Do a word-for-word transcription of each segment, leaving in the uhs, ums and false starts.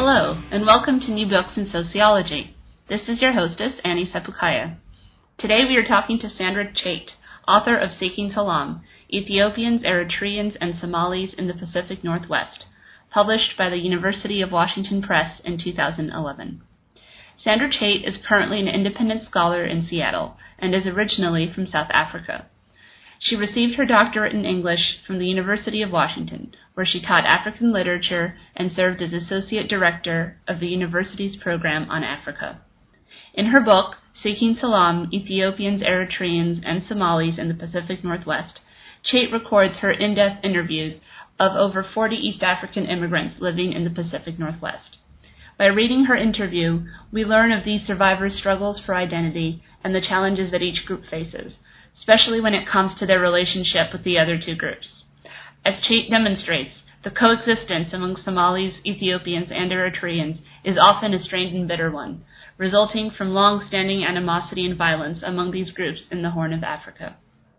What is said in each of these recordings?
Hello, and welcome to New Books in Sociology. This is your hostess, Annie Sepukaya. Today we are talking to Sandra Chait, author of Seeking Salam, Ethiopians, Eritreans, and Somalis in the Pacific Northwest, published by the University of Washington Press in two thousand eleven. Sandra Chait is currently an independent scholar in Seattle and is originally from South Africa. She received her doctorate in English from the University of Washington, where she taught African literature and served as associate director of the university's program on Africa. In her book, Seeking Salam, Ethiopians, Eritreans, and Somalis in the Pacific Northwest, Chait records her in-depth interviews of over forty East African immigrants living in the Pacific Northwest. By reading her interview, we learn of these survivors' struggles for identity and the challenges that each group faces, especially when it comes to their relationship with the other two groups. As Chait demonstrates, the coexistence among Somalis, Ethiopians, and Eritreans is often a strained and bitter one, resulting from long-standing animosity and violence among these groups in the Horn of Africa.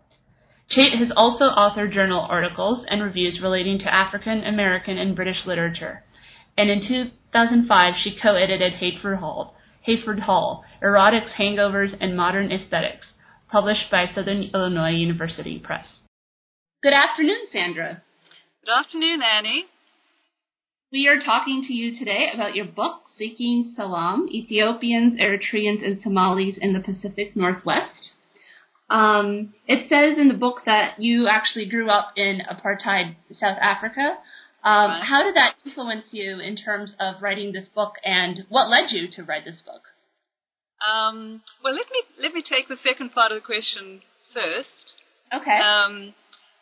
Chait has also authored journal articles and reviews relating to African, American, and British literature, and in two thousand five she co-edited Hayford Hall, Hayford Hall, Erotics, Hangovers, and Modern Aesthetics, published by Southern Illinois University Press. Good afternoon, Sandra. Good afternoon, Annie. We are talking to you today about your book, Seeking Salam, Ethiopians, Eritreans, and Somalis in the Pacific Northwest. Um, it says in the book that you actually grew up in apartheid South Africa. Um, right. How did that influence you in terms of writing this book, and what led you to write this book? Um, well, let me let me take the second part of the question first. Okay. Um,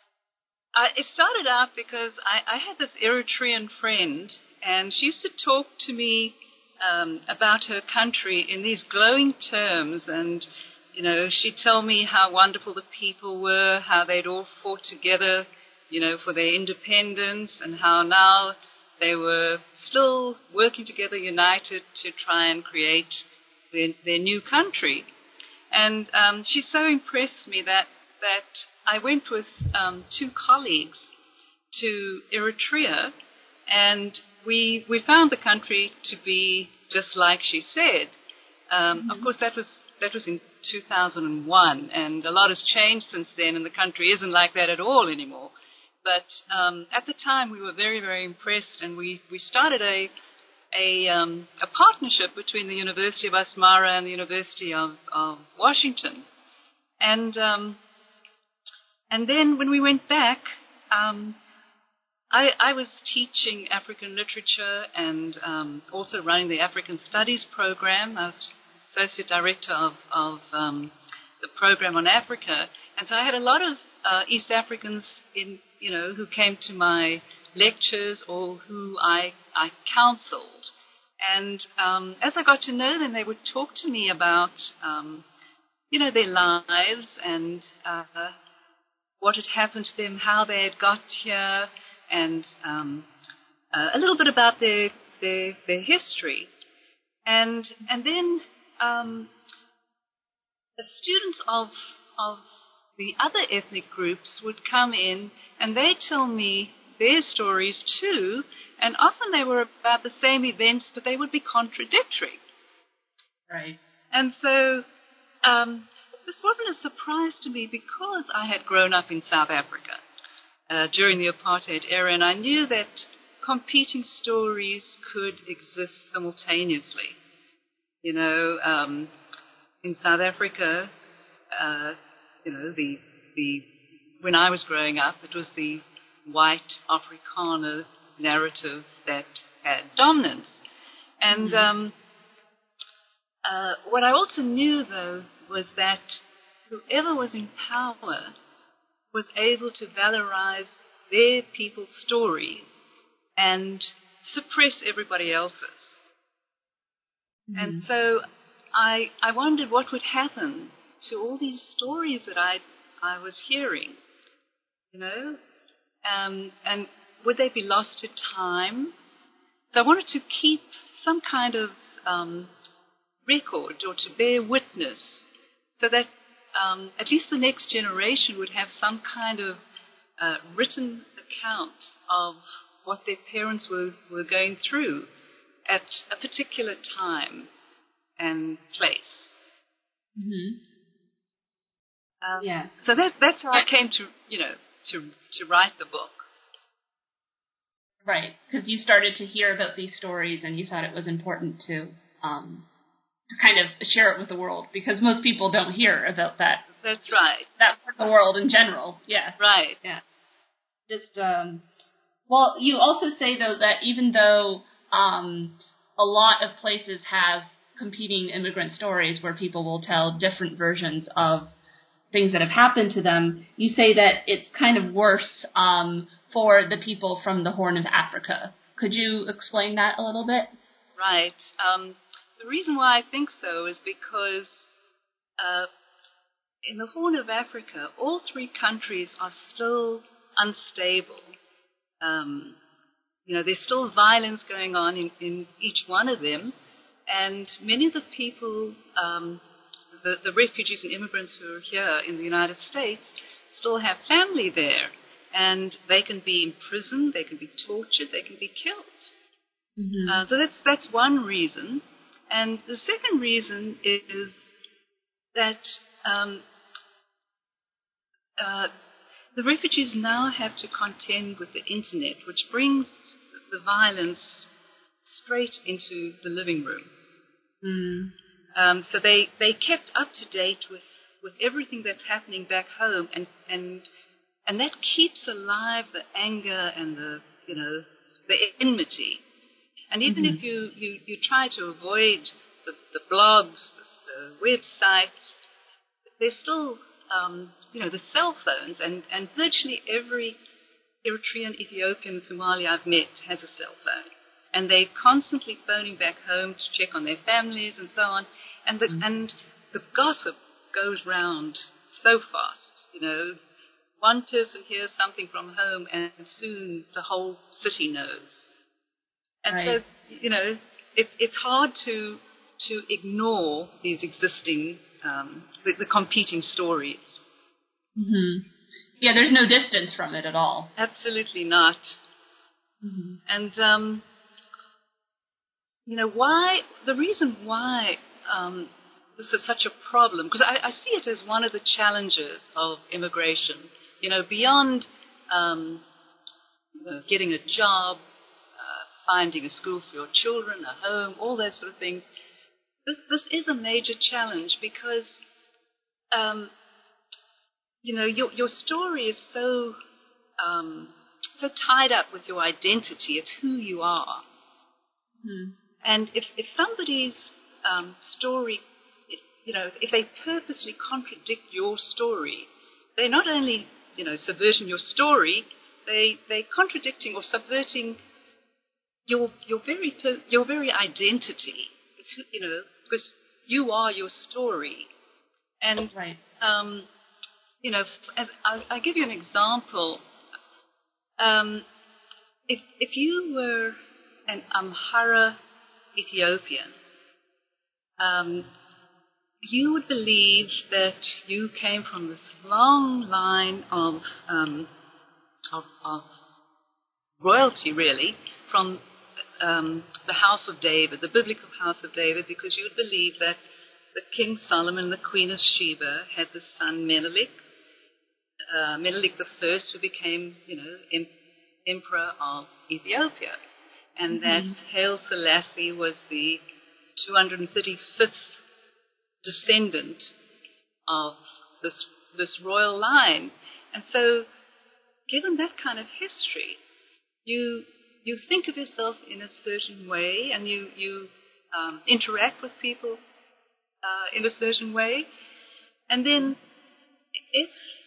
I, it started out because I, I had this Eritrean friend, and she used to talk to me um, about her country in these glowing terms, and you know, she'd tell me how wonderful the people were, how they'd all fought together, you know, for their independence, and how now they were still working together, united, to try and create their, their new country. And um, she so impressed me that that I went with um, two colleagues to Eritrea, and we we found the country to be just like she said. Um, Mm-hmm. Of course, that was that was in two thousand one, and a lot has changed since then, and the country isn't like that at all anymore. But um, at the time, we were very, very impressed, and we, we started a a, um, a partnership between the University of Asmara and the University of, of Washington. And um, and then when we went back, um, I, I was teaching African literature and um, also running the African Studies program. I was associate director of, of um, the program on Africa, and so I had a lot of uh, East Africans in, you know, who came to my lectures or who I, I counseled. And um, as I got to know them, they would talk to me about, um, you know, their lives and uh, what had happened to them, how they had got here, and um, uh, a little bit about their their, their history. And and then um, the students of of the other ethnic groups would come in, and they'd tell me their stories too, and often they were about the same events, but they would be contradictory. Right. And so um, this wasn't a surprise to me because I had grown up in South Africa uh, during the apartheid era, and I knew that competing stories could exist simultaneously. You know, um, in South Africa, uh, you know, the the when I was growing up, it was the white Afrikaner narrative that had dominance. And Mm-hmm. um, uh, what I also knew, though, was that whoever was in power was able to valorize their people's stories and suppress everybody else's. Mm-hmm. And so I I wondered what would happen to all these stories that I I was hearing, you know, um, and would they be lost to time? So I wanted to keep some kind of um, record or to bear witness, so that um, at least the next generation would have some kind of uh, written account of what their parents were, were going through at a particular time and place. Mm-hmm. Um, yeah. So that that's how I came to, you know, to to write the book. Right, because you started to hear about these stories and you thought it was important to um, to kind of share it with the world, because most people don't hear about that. That's right. That part of the world in general. Yeah. Right. Yeah. Just um. Well, you also say though that even though um, a lot of places have competing immigrant stories where people will tell different versions of things that have happened to them, you say that it's kind of worse um, for the people from the Horn of Africa. Could you explain that a little bit? Right. Um, the reason why I think so is because uh, in the Horn of Africa, all three countries are still unstable. Um, you know, there's still violence going on in, in each one of them, and many of the people, um, the, the refugees and immigrants who are here in the United States, still have family there, and they can be imprisoned, they can be tortured, they can be killed. Mm-hmm. Uh, so that's that's one reason, and the second reason is that um, uh, the refugees now have to contend with the internet, which brings the violence straight into the living room. Mm. Um, so they, they kept up to date with, with everything that's happening back home, and, and and that keeps alive the anger and the you know the enmity. And even Mm-hmm. if you, you, you try to avoid the, the blogs, the, the websites, there's still um, you know the cell phones, and, and virtually every Eritrean, Ethiopian, Somali I've met has a cell phone. And they're constantly phoning back home to check on their families and so on. And the, mm-hmm. and the gossip goes round so fast. You know, one person hears something from home and soon the whole city knows. And right. so, you know, it, it's hard to to ignore these existing, um, the, the competing stories. Mm-hmm. Yeah, there's no distance from it at all. Absolutely not. Mm-hmm. And, um, you know, why, the reason why um, this is such a problem, because I, I see it as one of the challenges of immigration, you know, beyond um, you know, getting a job, uh, finding a school for your children, a home, all those sort of things. This, this is a major challenge because, um, you know, your, your story is so, um, so tied up with your identity. It's who you are. Mm-hmm. And if, if somebody's um, story, if, you know, if they purposely contradict your story, they're not only, you know, subverting your story, they, they're contradicting or subverting your, your, very, your very identity. It's, you know, because you are your story. And, right. um, you know, as, I'll, I'll give you an example. Um, if, if you were an Amhara Ethiopian, um, you would believe that you came from this long line of, um, of, of royalty, really, from um, the House of David, the biblical House of David, because you would believe that the King Solomon, the Queen of Sheba, had the son Menelik, uh, Menelik the First, who became, you know, em- emperor of Ethiopia, and mm-hmm. that Haile Selassie was the two hundred thirty-fifth descendant of this this royal line. And so, given that kind of history, you you think of yourself in a certain way, and you you um, interact with people uh, in a certain way, and then if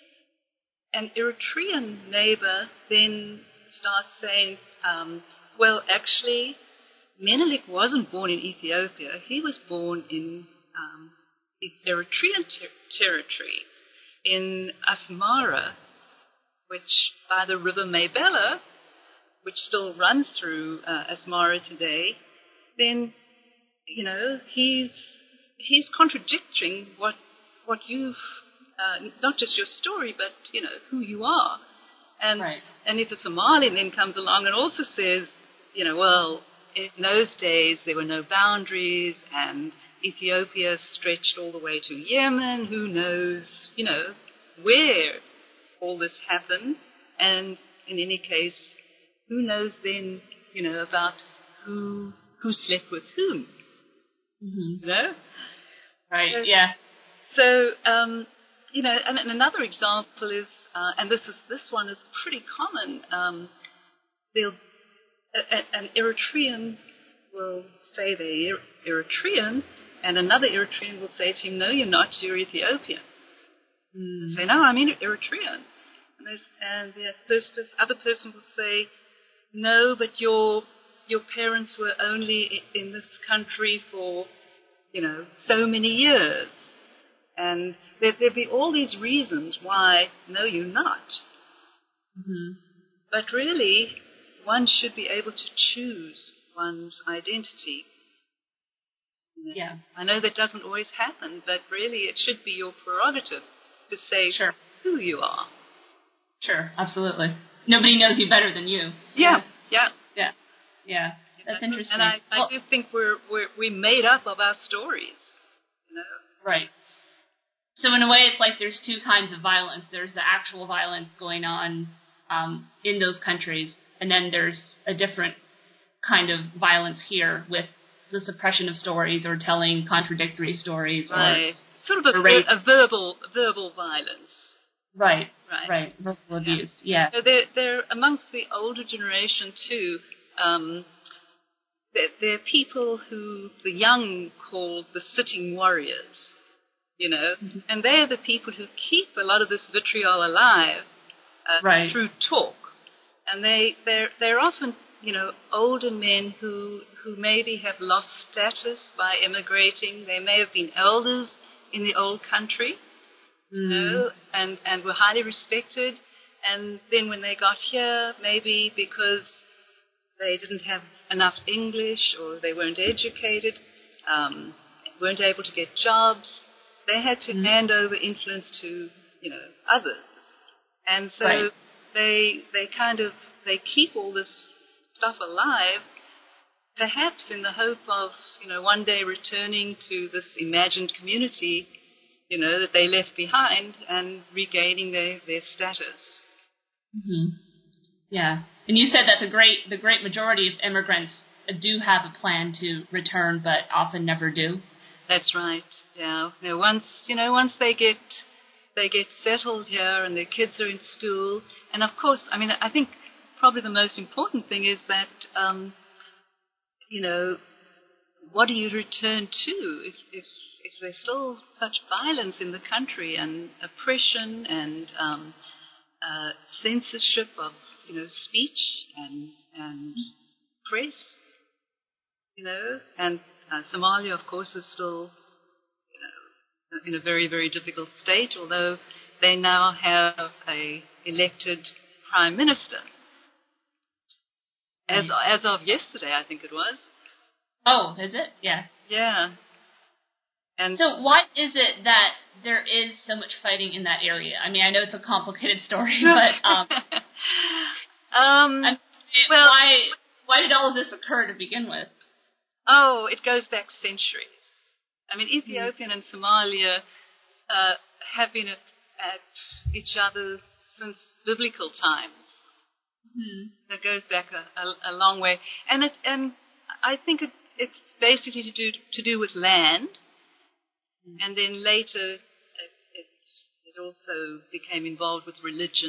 an Eritrean neighbor then starts saying, um, well, actually, Menelik wasn't born in Ethiopia. He was born in um, Eritrean ter- territory, in Asmara, which by the river Maybella, which still runs through uh, Asmara today, then, you know, he's he's contradicting what what you've, uh, not just your story, but, you know, who you are. And right. and if a Somali then comes along and also says, you know, well, in those days there were no boundaries, and Ethiopia stretched all the way to Yemen. Who knows, you know, where all this happened? And in any case, who knows then, you know, about who who slept with whom? Mm-hmm. You know? Right, so, yeah. So, um, you know, and, and another example is, uh, and this is this one is pretty common. Um, they'll a, an Eritrean will say they're Eritrean, and another Eritrean will say to him, "No, you're not. You're Ethiopian." Mm. Say, "No, I'm Eritrean," and, and the this, this other person will say, "No, but your your parents were only in this country for, you know, so many years." And there, there'd be all these reasons why, no, you're not. Mm-hmm. But really, one should be able to choose one's identity. Yeah. I know that doesn't always happen, but really it should be your prerogative to say sure. who you are. Sure, absolutely. Nobody knows you better than you. Yeah, yeah. Yeah, yeah. That's and interesting. And I, I well, do think we're, we're, we're made up of our stories. You know? Right. So in a way, it's like there's two kinds of violence. There's the actual violence going on um, in those countries, and then there's a different kind of violence here with the suppression of stories or telling contradictory stories. Right. Or, sort of a, rape. a verbal verbal violence. Right. Right. Right. Verbal abuse. Yeah. So they're, they're amongst the older generation too. Um, they're, they're people who the young call the sitting warriors. You know, mm-hmm. and they're the people who keep a lot of this vitriol alive uh, right. through talk. And they, they're, they're often, you know, older men who, who maybe have lost status by immigrating. They may have been elders in the old country, mm. you know, and, and were highly respected. And then when they got here, maybe because they didn't have enough English or they weren't educated, um, weren't able to get jobs, they had to mm. hand over influence to, you know, others. And so right. they they kind of, they keep all this stuff alive, perhaps in the hope of, you know, one day returning to this imagined community, you know, that they left behind and regaining their, their status. Mm-hmm. Yeah. And you said that the great the great majority of immigrants do have a plan to return, but often never do. That's right. Yeah. You know, once you know, once they get they get settled here and their kids are in school, and of course, I mean, I think probably the most important thing is that um, you know, what do you return to if if if there's still such violence in the country and oppression and um, uh, censorship of, you know, speech and and press, you know, and Uh, Somalia, of course, is still, you know, in a very, very difficult state, although they now have a elected prime minister. As as of yesterday, I think it was. Oh, is it? Yeah. Yeah. And so why is it that there is so much fighting in that area? I mean, I know it's a complicated story, but um, um, I mean, well, why why did all of this occur to begin with? Oh, it goes back centuries. I mean, Ethiopia mm. and Somalia uh, have been at, at each other since biblical times. Mm. That goes back a, a, a long way, and it, and I think it, it's basically to do to do with land, mm. and then later it, it it also became involved with religion.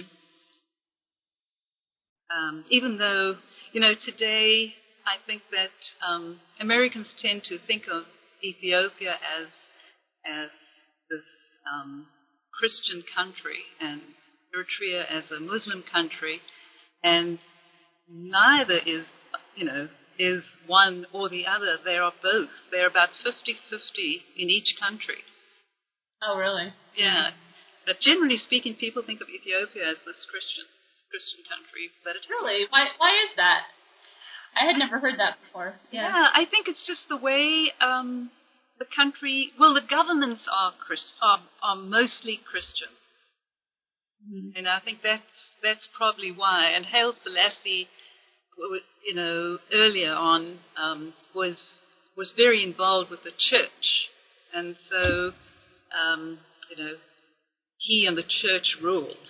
Um, even though, you know, today, I think that um, Americans tend to think of Ethiopia as as this um, Christian country and Eritrea as a Muslim country, and neither is, you know, is one or the other. They are both. They're about fifty-fifty in each country. Oh, really? Yeah. But generally speaking, people think of Ethiopia as this Christian Christian country. But it's really, why why is that? I had never heard that before. Yeah, yeah I think it's just the way um, the country, well, the governments are Christ, are, are mostly Christian. Mm-hmm. And I think that's that's probably why. And Haile Selassie, you know, earlier on um, was was very involved with the church, and so um, you know, he and the church ruled,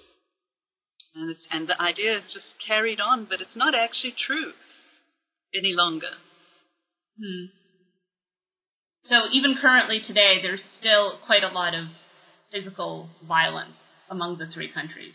and it's, and the idea is just carried on, but it's not actually true any longer. Hmm. So even currently today, there's still quite a lot of physical violence among the three countries.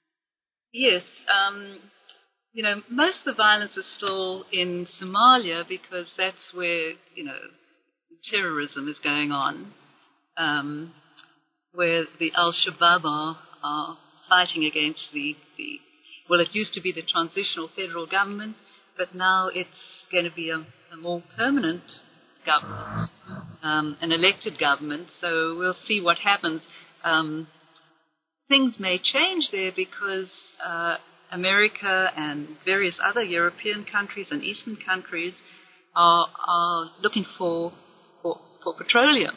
Yes. Um, you know, most of the violence is still in Somalia because that's where, you know, terrorism is going on, um, where the Al-Shabaab are, are fighting against the, the, well, it used to be the transitional federal government, but now it's going to be a, a more permanent government, um, an elected government, so we'll see what happens. Um, things may change there because uh, America and various other European countries and Eastern countries are, are looking for, for, for petroleum.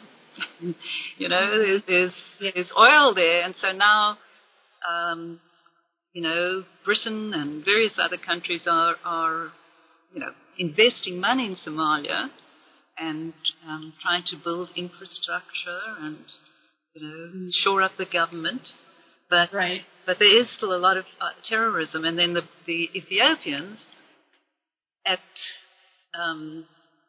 You know, there's, there's, there's oil there, and so now, um, you know, Britain and various other countries are, are, you know, investing money in Somalia and um, trying to build infrastructure and, you know, shore up the government. But right. but there is still a lot of uh, terrorism, and then the, the Ethiopians, at um,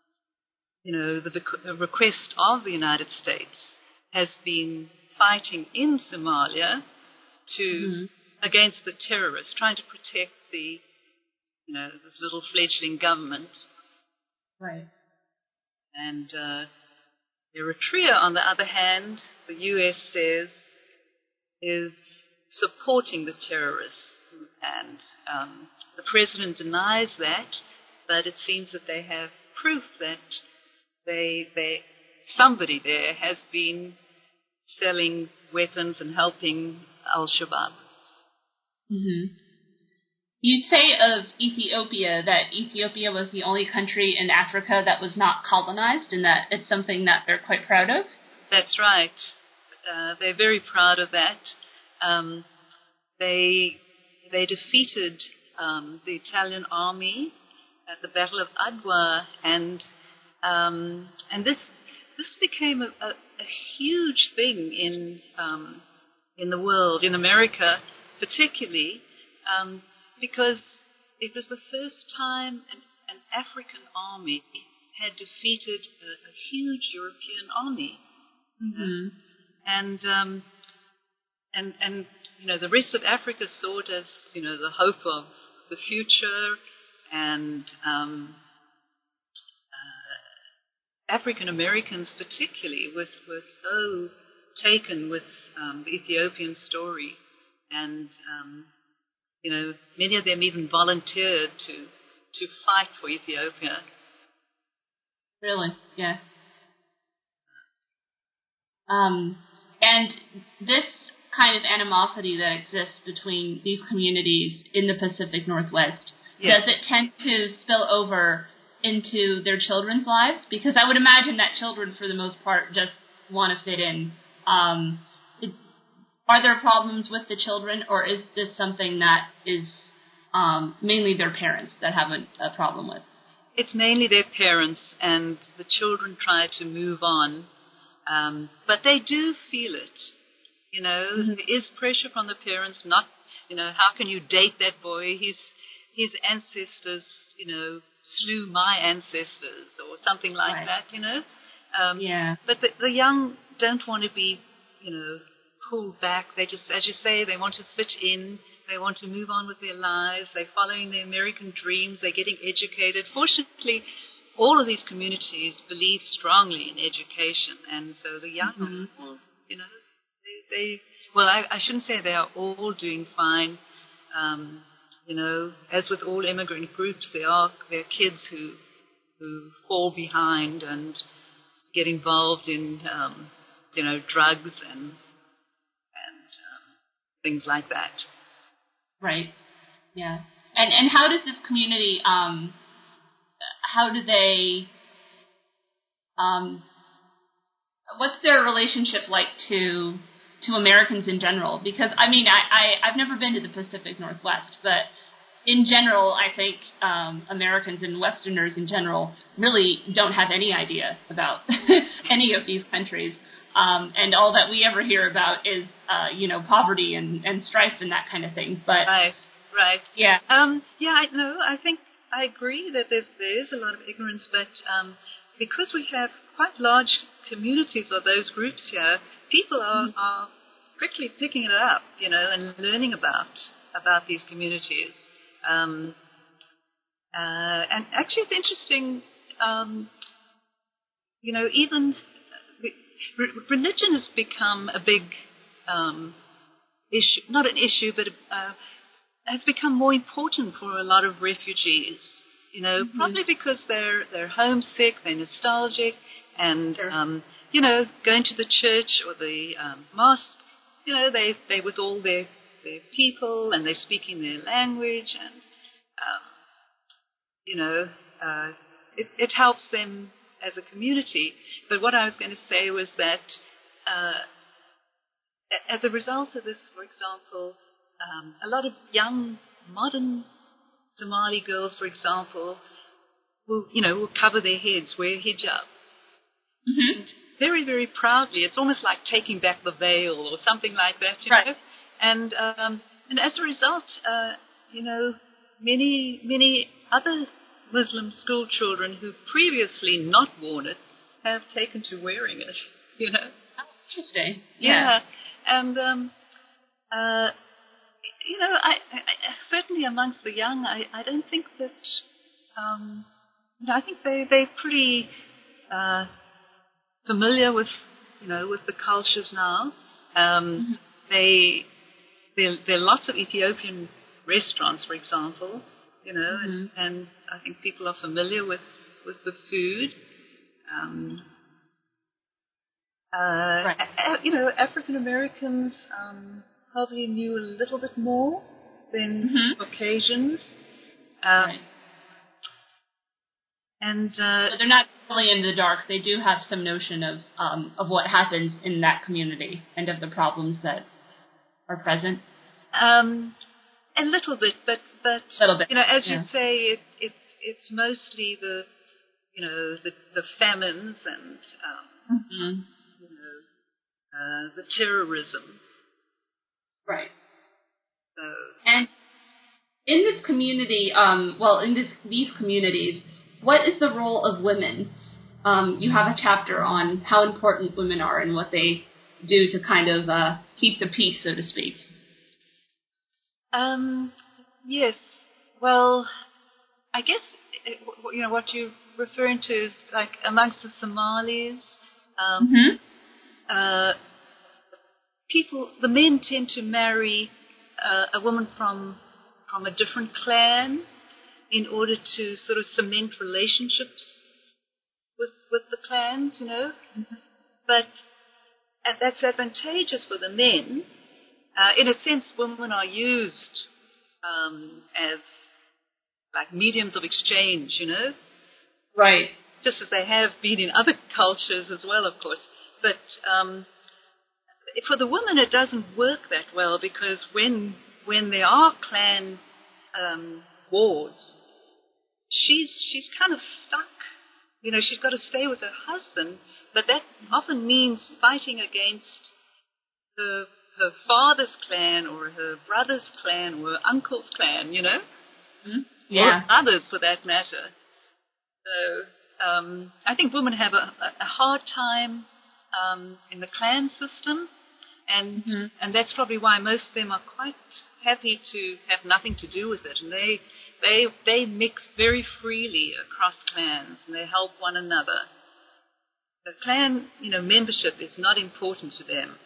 you know the, the request of the United States, has been fighting in Somalia to mm-hmm. against against the terrorists, trying to protect the you know this little fledgling government. Right. And uh, Eritrea, on the other hand, the U S says is supporting the terrorists, and um, the president denies that, but it seems that they have proof that they, they, somebody there has been selling weapons and helping Al-Shabaab. Mm-hmm. You'd say of Ethiopia that Ethiopia was the only country in Africa that was not colonized, and that it's something that they're quite proud of? That's right. Uh, they're very proud of that. Um, they they defeated um, the Italian army at the Battle of Adwa, and um, and this this became a, a, a huge thing in um, in the world, in America particularly, um, because it was the first time an, an African army had defeated a, a huge European army. Mm-hmm. And um, and and you know the rest of Africa saw it as you know the hope of the future, and um, uh, African Americans particularly was were so taken with um, the Ethiopian story, and um, you know many of them even volunteered to to fight for Ethiopia. Really? Yeah. Um. And this kind of animosity that exists between these communities in the Pacific Northwest, yes. Does it tend to spill over into their children's lives? Because I would imagine that children, for the most part, just want to fit in. Um, it, are there problems with the children, or is this something that is um, mainly their parents that have a, a problem with? It's mainly their parents, and the children try to move on. Um, but they do feel it, you know. Mm-hmm. There is pressure from the parents. Not, you know, how can you date that boy? His his ancestors, you know, slew my ancestors, or something like right. that, you know. Um, yeah. But the, the young don't want to be, you know, pulled back. They just, as you say, they want to fit in. They want to move on with their lives. They're following their American dreams. They're getting educated. Fortunately, all of these communities believe strongly in education, and so the young mm-hmm. people, you know, they, they well, I, I shouldn't say they are all doing fine. Um, you know, as with all immigrant groups, there are there are kids who who fall behind and get involved in, um, you know, drugs and and um, things like that. Right. Yeah. And and how does this community um how do they um what's their relationship like to to Americans in general? Because I mean I, I I've never been to the Pacific Northwest, but in general, I think um, Americans and Westerners in general really don't have any idea about any of these countries. Um, and all that we ever hear about is, uh, you know, poverty and, and strife and that kind of thing. But right, right. Yeah. Um, yeah, I know. I think I agree that there's, there is a lot of ignorance, but um, because we have quite large communities of those groups here, people are, mm-hmm. are quickly picking it up, you know, and learning about about these communities. Um, uh, and actually, it's interesting, um, you know, even re- religion has become a big um, issue, not an issue, but uh, has become more important for a lot of refugees. You know, mm-hmm. probably because they're they're homesick, they're nostalgic, and sure. um, you know, going to the church or the um, mosque, you know, they they with all their their people and they're speaking their language, and um, you know, uh, it, it helps them as a community. But what I was going to say was that uh, as a result of this, for example, um, a lot of young modern Somali girls, for example, will, you know, will cover their heads, wear hijab. Mm-hmm. And very, very proudly. It's almost like taking back the veil or something like that, you right. know. And um, and as a result, uh, you know, many, many other Muslim school children who previously not worn it have taken to wearing it, you know. Oh, interesting. Yeah. yeah. And, um, uh, you know, I, I, certainly amongst the young, I, I don't think that, um, you know, I think they, they're pretty uh, familiar with, you know, with the cultures now. Um, mm-hmm. They, there, there are lots of Ethiopian restaurants, for example, you know, mm-hmm. and, and I think people are familiar with, with the food. Um, uh, right. a, you know, African Americans um, probably knew a little bit more than mm-hmm. Caucasians. Um, right. And uh, so they're not fully in the dark. They do have some notion of um, of what happens in that community and of the problems that are present. Um, a little bit, but but little bit. you know, as yeah. you say, it, it's it's mostly the you know the the famines and um, mm-hmm. you know uh, the terrorism. Right. So and in this community, um, well, in this these communities, what is the role of women? Um, you have a chapter on how important women are and what they do to kind of uh, keep the peace, so to speak. Um, yes. Well, I guess it, you know what you're referring to is like amongst the Somalis, um, mm-hmm. uh, people, the men tend to marry uh, a woman from from a different clan in order to sort of cement relationships with with the clans, you know. Mm-hmm. But and that's advantageous for the men. Uh, in a sense, women are used um, as like mediums of exchange, you know. Right. Just as they have been in other cultures as well, of course. But um, for the woman, it doesn't work that well because when when there are clan um, wars, she's she's kind of stuck. You know, she's got to stay with her husband, but that often means fighting against her her father's clan or her brother's clan or her uncle's clan, you know? Mm-hmm. Yeah. Or others for that matter. So um, I think women have a, a hard time um, in the clan system, and mm-hmm. and that's probably why most of them are quite happy to have nothing to do with it, and they they they mix very freely across clans, and they help one another. The clan, you know, membership is not important to them.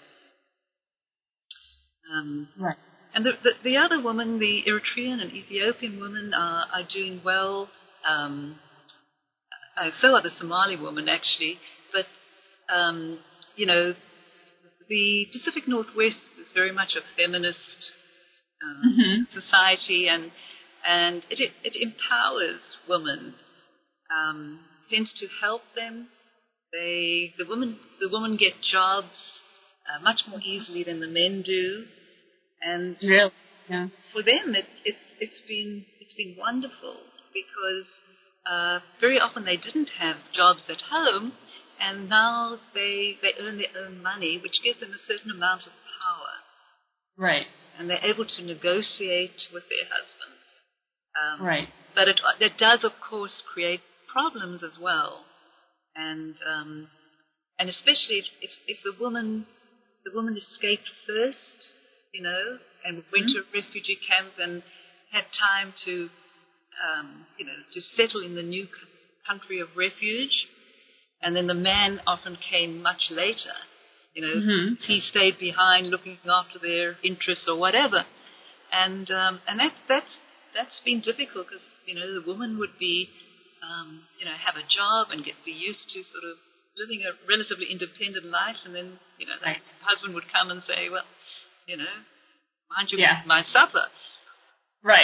Um, right. And the, the the other women, the Eritrean and Ethiopian women, are are doing well. Um, uh, so are the Somali women, actually. But um, you know, the Pacific Northwest is very much a feminist um, mm-hmm. society, and and it it, it empowers women, um, tends to help them. They the women the women get jobs uh, much more easily than the men do. And really? Yeah. for them, it, it's it's been it's been wonderful because uh, very often they didn't have jobs at home, and now they they earn their own money, which gives them a certain amount of power. Right. And they're able to negotiate with their husbands. Um, right. But it, it does, of course, create problems as well, and um, and especially if, if, if the woman the woman escaped first, you know, and went mm-hmm. to a refugee camp and had time to um, you know to settle in the new country of refuge, and then the man often came much later. You know, mm-hmm. he stayed behind looking after their interests or whatever, and um, and that that's that's been difficult because you know the woman would be um, you know have a job and get be used to sort of living a relatively independent life, and then you know the right. husband would come and say, well, you know, mind you, yeah. my supper. Right.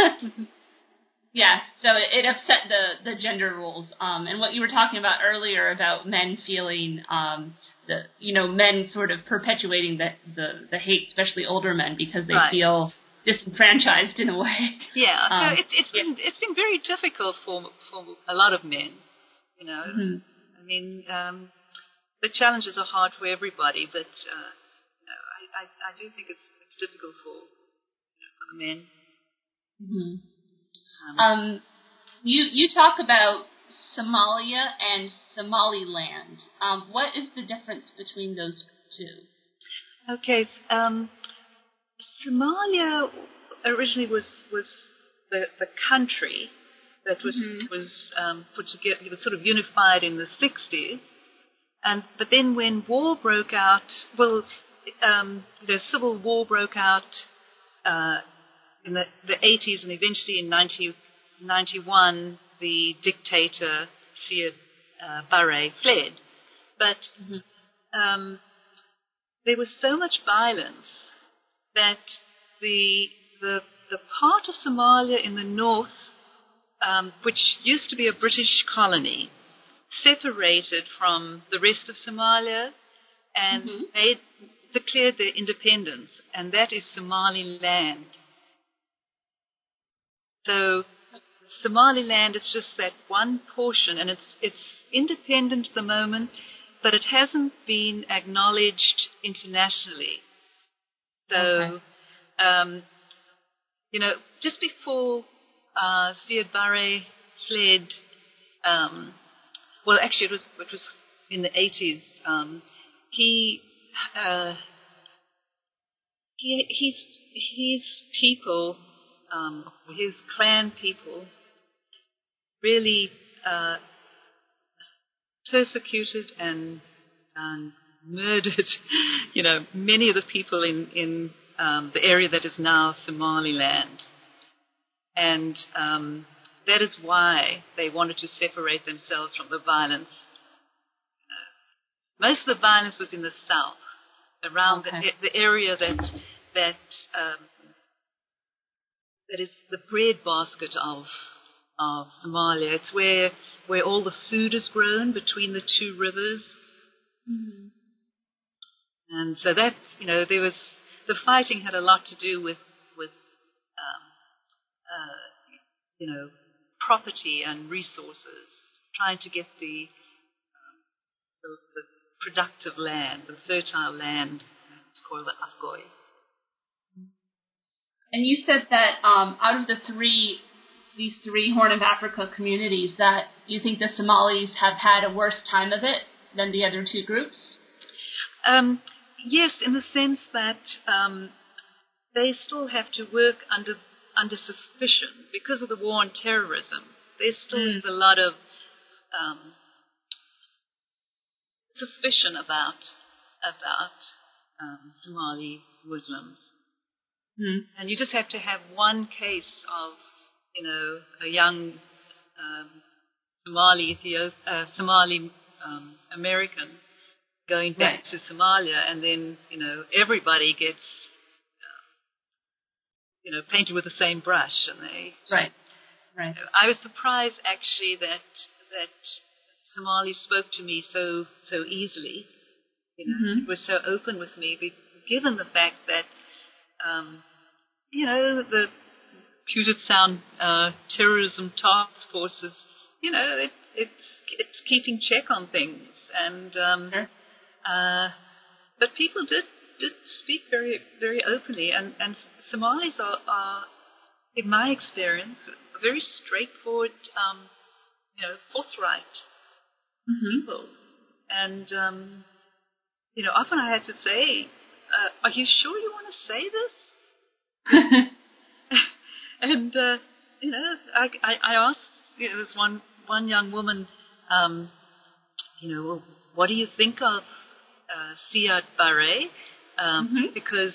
Yeah, so it, it upset the, the gender roles. Um, and what you were talking about earlier about men feeling, um, the you know, men sort of perpetuating the, the, the hate, especially older men, because they right. feel disenfranchised in a way. Yeah, um, so it, it's yeah. been it's been very difficult for for a lot of men. You know, mm-hmm. I mean, um, the challenges are hard for everybody, but uh, you know, I, I I do think it's it's difficult for you know, for the men. Mm-hmm. Um, you you talk about Somalia and Somaliland. Um, what is the difference between those two? Okay, um, Somalia originally was was the the country that was mm-hmm. was um, put together. It was sort of unified in the sixties, and but then when war broke out, well, um, the civil war broke out. Uh, In the, the eighties and eventually in nineteen ninety-one, the dictator Siad uh, Barre fled. But mm-hmm. um, there was so much violence that the the the part of Somalia in the north, um, which used to be a British colony, separated from the rest of Somalia and mm-hmm. made declared their independence, and that is Somaliland. So Somaliland is just that one portion, and it's it's independent at the moment, but it hasn't been acknowledged internationally. So, okay. um, you know, just before uh, Siad Barre fled, um, well, actually, it was it was in the eighties. Um, he uh, he his his people. Um, his clan people really uh, persecuted and, and murdered, you know, many of the people in, in um, the area that is now Somaliland. And um, that is why they wanted to separate themselves from the violence. Uh, most of the violence was in the south, around okay. the, the area that that um, that is the breadbasket of of Somalia. It's where where all the food is grown between the two rivers, mm-hmm. and so that you know there was the fighting had a lot to do with with um, uh, you know property and resources, trying to get the, um, the the productive land, the fertile land. It's called the Afgoy. And you said that um, out of the three, these three Horn of Africa communities, that you think the Somalis have had a worse time of it than the other two groups? Um, yes, in the sense that um, they still have to work under under suspicion because of the war on terrorism. There still mm. is a lot of um, suspicion about about um, Somali Muslims. Mm. And you just have to have one case of, you know, a young um, Somali Ethiop- uh, Somali um, American going back right. to Somalia, and then, you know, everybody gets, uh, you know, painted with the same brush. And they, right, right. You know, I was surprised actually that that Somalis spoke to me so so easily. You know, mm-hmm. were so open with me, be, given the fact that. Um, you know, the Puget Sound uh, terrorism task forces, you know, it, it's it's keeping check on things, and um, Sure. uh, but people did did speak very very openly, and and Somalis are, are in my experience, very straightforward, um, you know, forthright Mm-hmm. people, and um, you know, often I had to say, uh, "Are you sure you want to say this?" And uh, you know, I, I, I asked, you know, this one one young woman, um, you know, well, what do you think of uh, Siad Barre? Um, Mm-hmm. Because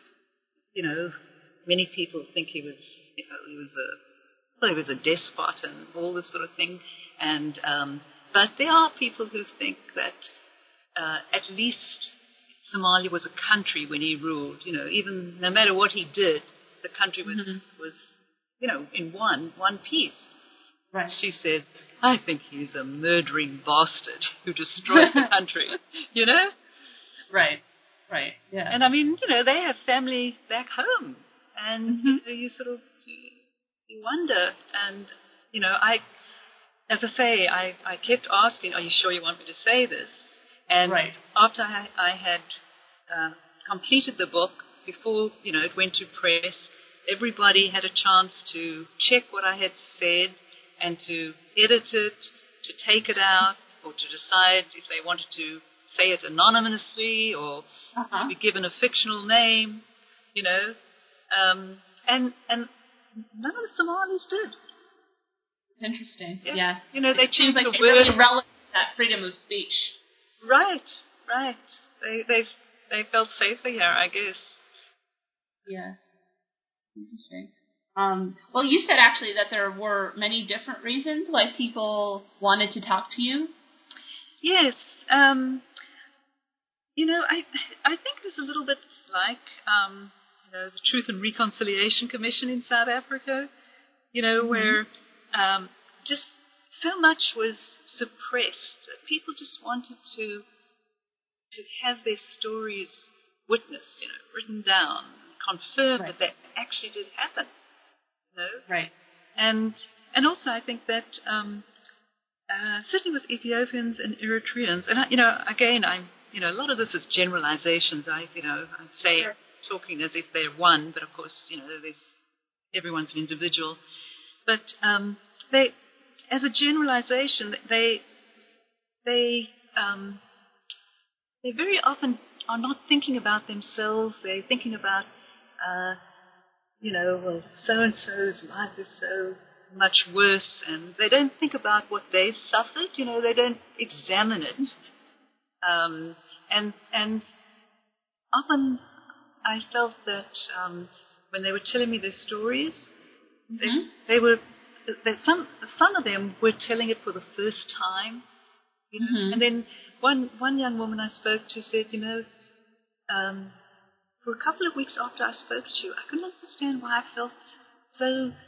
you know, many people think he was, you know, he was a well, he was a despot and all this sort of thing, and um, but there are people who think that uh, at least Somalia was a country when he ruled. You know, even no matter what he did, the country was Mm-hmm. was you know in one one piece. Right. She said, "I think he's a murdering bastard who destroyed the country." You know, Right. Right. Yeah. and I mean, you know, they have family back home, and Mhm. you, know, you sort of you, you wonder, and you know, I. As I say, I, I kept asking, are you sure you want me to say this? And Right. after I, I had uh, completed the book, before you know it went to press, everybody had a chance to check what I had said and to edit it, to take it out, or to decide if they wanted to say it anonymously or Uh-huh. to be given a fictional name, you know. Um, and, and none of the Somalis did. Interesting. Yeah. Yeah. You know, they It seems changed like the they really word. relish that freedom of speech. Right, right. They they they felt safer here, I guess. Yeah. Interesting. Um, well, you said actually that there were many different reasons why people wanted to talk to you. Yes. Um, you know, I I think it was a little bit like um, you know, the Truth and Reconciliation Commission in South Africa. You know, Mm-hmm. where um, just so much was suppressed. People just wanted to to have their stories witnessed, you know, written down, confirmed Right. that that actually did happen. You know? Right. And and also I think that um, uh, certainly with Ethiopians and Eritreans, and I, you know, again, I'm you know, a lot of this is generalizations. I you know, I say Sure. talking as if they're one, but of course, you know, there's everyone's an individual. But um, they, as a generalization, they they um, they very often are not thinking about themselves. They're thinking about uh, you know, well, so-and-so's life is so much worse, and they don't think about what they've suffered, you know, they don't examine it. Um, and, and often I felt that um, when they were telling me their stories, Mm-hmm. they, they were, that some, some of them were telling it for the first time, you know, Mm-hmm. and then one, one young woman I spoke to said, you know, um, for a couple of weeks after I spoke to you, I couldn't understand why I felt so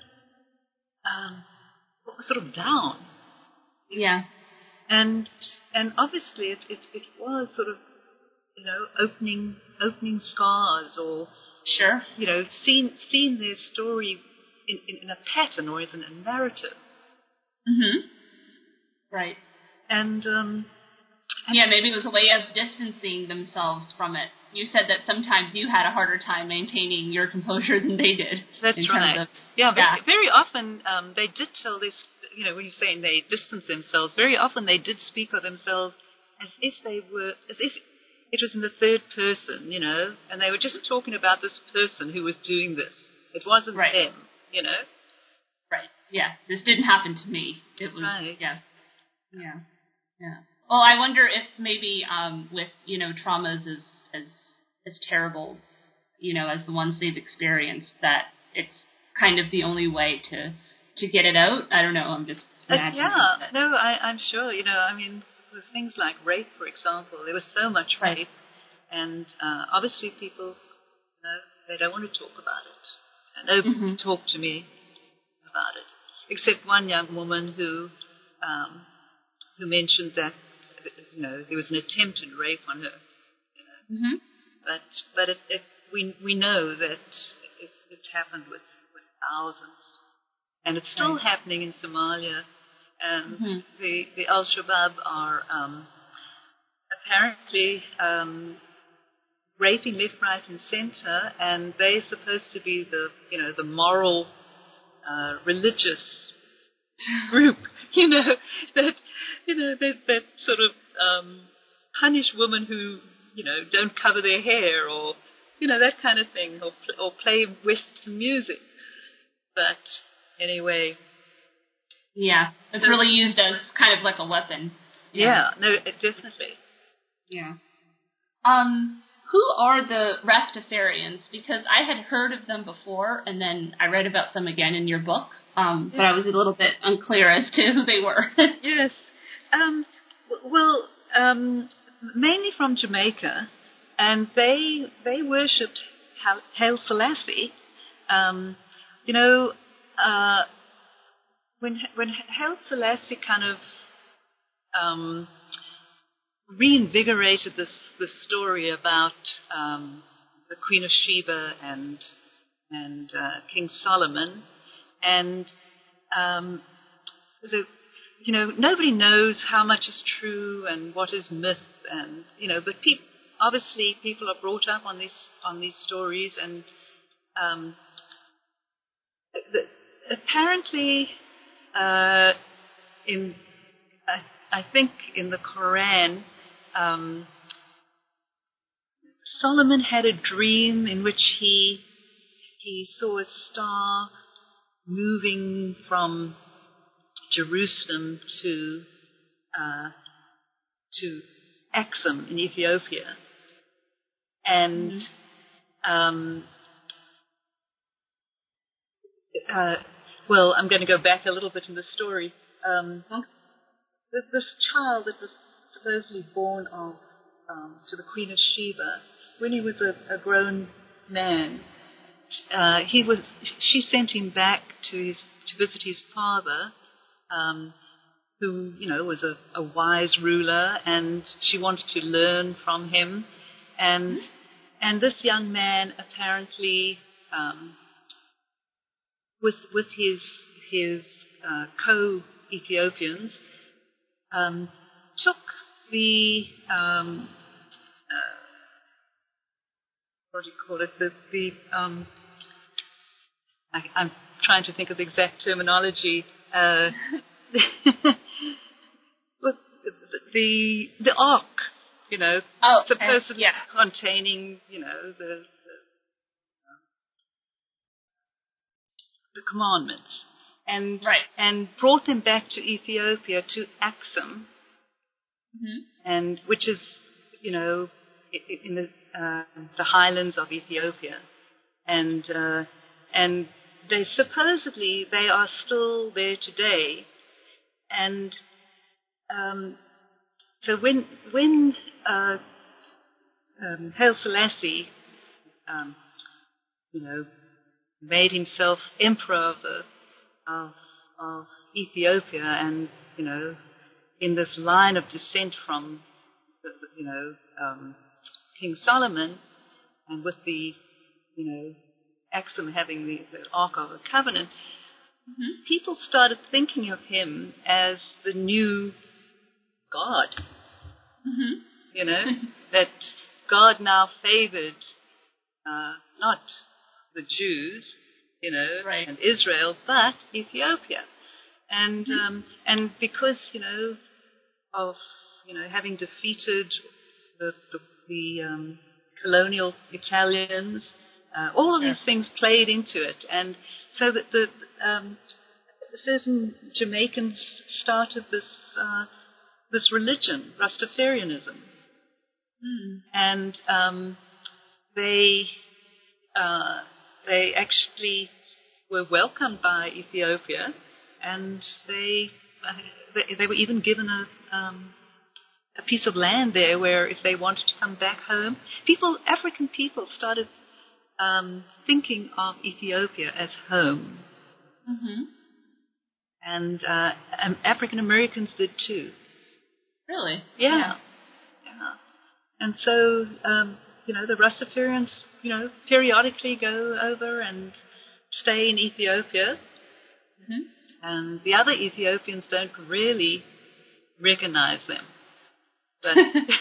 um, sort of down. Yeah. And and obviously it, it, it was sort of, you know, opening opening scars, or Sure. you know, seeing seeing their story in, in, in a pattern or in a narrative. Mm-hmm. Right. And um, Yeah, maybe it was a way of distancing themselves from it. You said that sometimes you had a harder time maintaining your composure than they did. That's in terms right. of- yeah, yeah. Very, very often um, they did tell this, you know, when you're saying they distance themselves, very often they did speak of themselves as if they were, as if it was in the third person, you know, and they were just talking about this person who was doing this. It wasn't Right. them, you know. Right. Yeah. This didn't happen to me. It was. Right. Yeah. Yeah. Yeah. Well, I wonder if maybe um, with you know traumas as as as terrible, you know, as the ones they've experienced, that it's kind of the only way to to get it out. I don't know. I'm just Uh, imagining. yeah, that. no, I, I'm sure, you know, I mean, with things like rape, for example, there was so much Right. rape, and uh, obviously people, you know, they don't want to talk about it. And nobody Mhm. talked to me about it, except one young woman who um, who mentioned that, you know, there was an attempted rape on her. Mhm. But but it, it, we we know that it, it's happened with, with thousands. And it's still right. happening in Somalia. And Mm-hmm. the, the Al-Shabaab are um, apparently um, raping left, right, and center, and they're supposed to be the, you know, the moral, uh, religious group, you know, that, you know, that, that sort of um, punish women who, you know, don't cover their hair, or, you know, that kind of thing, or, or play Western music. But anyway. Yeah, it's so, really used as kind of like a weapon. Yeah, yeah no, it, definitely. Yeah. Um, who are the Rastafarians? Because I had heard of them before, and then I read about them again in your book, um, yes. but I was a little bit unclear as to who they were. Yes. Um, well, um, mainly from Jamaica, and they they worshipped Haile Selassie. Um, you know, uh, when when Haile Selassie kind of um, reinvigorated this this story about um, the Queen of Sheba and and uh, King Solomon, and um, the you know nobody knows how much is true and what is myth, and you know but pe- obviously people are brought up on these on these stories, and um, the, apparently uh, in I, I think in the Quran. Um, Solomon had a dream in which he he saw a star moving from Jerusalem to uh, to Axum in Ethiopia, and mm-hmm. um, uh, well, I'm going to go back a little bit in the story. Um, this child that was supposedly born of um, to the Queen of Sheba, when he was a, a grown man, uh, he was. She sent him back to his to visit his father, um, who you know was a, a wise ruler, and she wanted to learn from him. And mm-hmm. and this young man apparently, um, with with his his uh, co-Ethiopians, um, took the um, uh, what do you call it? The, the um, I, I'm trying to think of the exact terminology. Uh, the the ark, you know, oh, supposedly yeah. containing, you know, the the, the commandments, and right. and brought them back to Ethiopia to Axum. Mm-hmm. And which is, you know, in the uh, the highlands of Ethiopia, and uh, and they supposedly they are still there today, and um, so when when uh, um, Haile Selassie, um, you know, made himself emperor of the of, of Ethiopia, and you know. In this line of descent from, you know, um, King Solomon, and with the, you know, Axum having the, the Ark of the Covenant, mm-hmm. people started thinking of him as the new God. Mm-hmm. You know, that God now favored uh, not the Jews, you know, right. and Israel, but Ethiopia. And mm-hmm. um, and because you know of you know having defeated the the, the um, colonial Italians, uh, all of sure. these things played into it, and so that the um, certain Jamaicans started this uh, this religion, Rastafarianism, mm. and um, they uh, they actually were welcomed by Ethiopia. And they, uh, they they were even given a um, a piece of land there where if they wanted to come back home, people African people started um, thinking of Ethiopia as home, mm-hmm. and uh, um, African Americans did too. Really? Yeah, yeah. yeah. And so um, you know the Rastafarians you know, periodically go over and stay in Ethiopia. Mm-hmm. And the other Ethiopians don't really recognize them. But,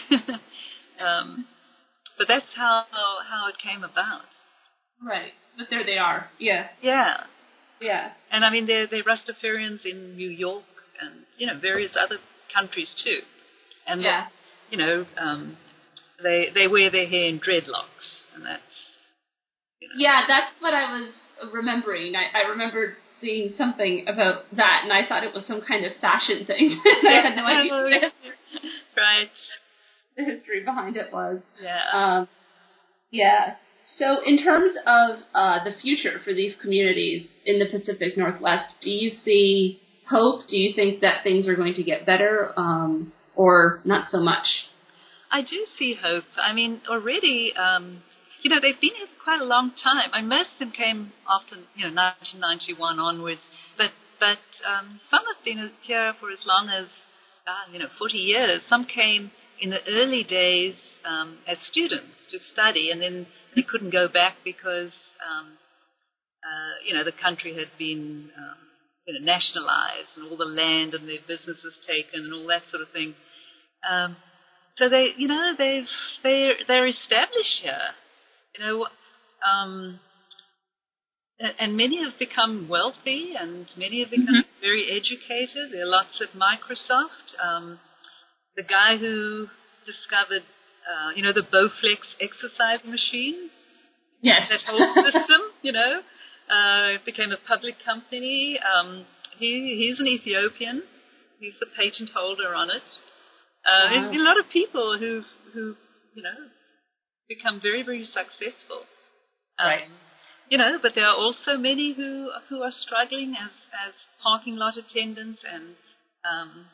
um, but that's how how it came about. Right. But there they are. Yeah. Yeah. Yeah. And I mean, they're, they're Rastafarians in New York and, you know, various other countries too. And, yeah. you know, um, they they wear their hair in dreadlocks. And that's, you know. Yeah, that's what I was remembering. I, I remembered seeing something about that, and I thought it was some kind of fashion thing. I had no idea what the, right. the history behind it was. Yeah. Um, yeah. So in terms of uh, the future for these communities in the Pacific Northwest, do you see hope? Do you think that things are going to get better, um, or not so much? I do see hope. I mean, already, um, you know, they've been here for quite a long time. I mean, most of them came after, you know, nineteen ninety-one onwards, but but um, some have been here for as long as, uh, you know, forty years. Some came in the early days um, as students to study, and then they couldn't go back because, um, uh, you know, the country had been, um, you know, nationalized and all the land and their businesses taken and all that sort of thing. Um, so they, you know, they've they're they're established here, you know, um, and, and many have become wealthy and many have become mm-hmm. very educated. There are lots at Microsoft. Um, the guy who discovered Uh, you know, the Bowflex exercise machine? Yes. That whole system, you know, uh, it became a public company. Um, he, he's an Ethiopian. He's the patent holder on it. Uh, wow. There's a lot of people who, who, you know, become very, very successful. Um, right. You know, but there are also many who who are struggling as, as parking lot attendants and, um,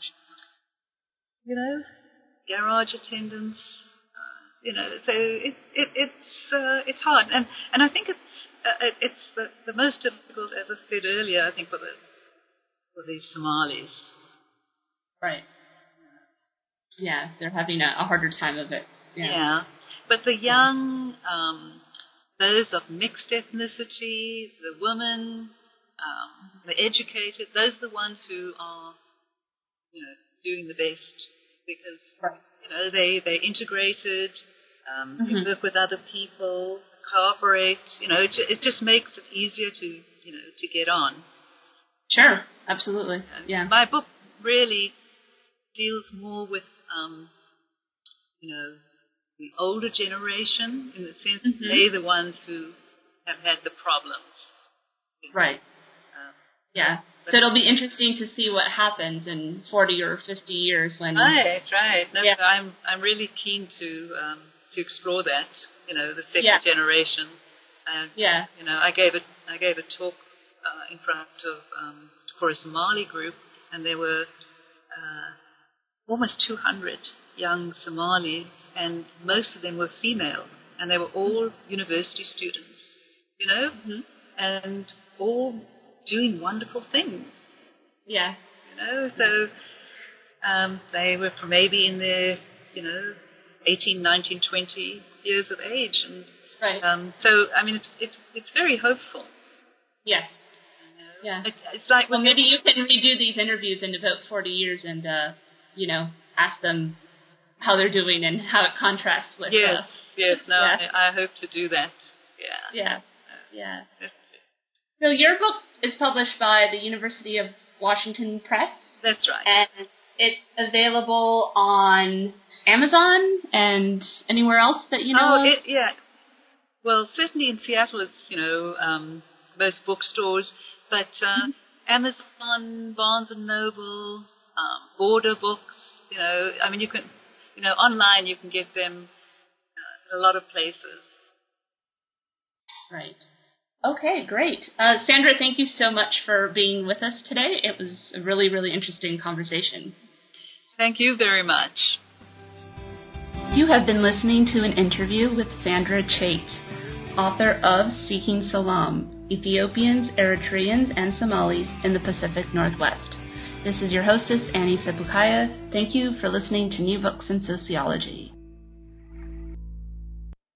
you know, garage attendants. You know, so it, it, it's uh, it's hard, and and I think it's uh, it, it's the, the most difficult, as I said earlier. I think for the for the Somalis, right? Yeah, they're having a, a harder time of it. Yeah, yeah. But the young, um, those of mixed ethnicity, the women, um, the educated, those are the ones who are, you know, doing the best because. Right. You know, they, they're integrated, um, mm-hmm. they work with other people, cooperate, you know, it, it just makes it easier to, you know, to get on. Sure, absolutely, yeah. My book really deals more with, um, you know, the older generation, in the sense mm-hmm. that they're the ones who have had the problems. You know? Right, um, yeah. So it'll be interesting to see what happens in forty or fifty years when. Right, right. No, yeah. I'm I'm really keen to um, to explore that. You know, the second yeah. generation. And, yeah. You know, I gave a I gave a talk uh, in front of um, for a Somali group, and there were uh, almost two hundred young Somalis, and most of them were female, and they were all university students. You know, mm-hmm. and all. Doing wonderful things. Yeah. You know, so um, they were maybe in their, you know, eighteen, nineteen, twenty years of age. And right. Um, so, I mean, it's, it's, it's very hopeful. Yes. You know? Yeah. It, it's like... Well, maybe you can redo these interviews in about forty years and, uh, you know, ask them how they're doing and how it contrasts with... Yes, uh, yes. No, yeah. I, I hope to do that. Yeah. Yeah. Yeah. So your book is published by the University of Washington Press. That's right. And it's available on Amazon and anywhere else that you know oh, of? It, yeah. Well, certainly in Seattle it's, you know, um, most bookstores. But uh, mm-hmm. Amazon, Barnes and Noble, um, Border Books, you know, I mean, you can, you know, online you can get them uh, in a lot of places. Right. Okay, great. Uh, Sandra, thank you so much for being with us today. It was a really, really interesting conversation. Thank you very much. You have been listening to an interview with Sandra Chait, author of Seeking Salam, Ethiopians, Eritreans, and Somalis in the Pacific Northwest. This is your hostess, Annie Sebukaya. Thank you for listening to New Books in Sociology.